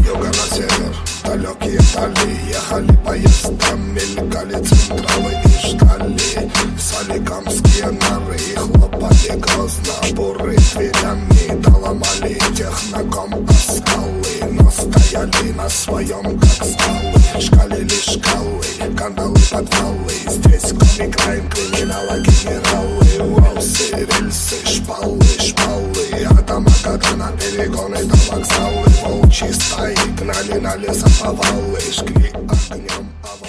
юга на север, далекие дали. Ехали поезда, мелькали централы и ждали соликамские норы, и хлопали грозно буры дверями, да ломали техноком о скалы. Но стояли на своем, как скалы, шкалили шкалы, каналы, подвалы. Здесь комик-райм, криминала, генералы, уолсы, рельсы, шпалы, шпалы. А дома, когда на перегоны до вокзалы, волчьи стаи гнали на лесоповалы, жгли огнем.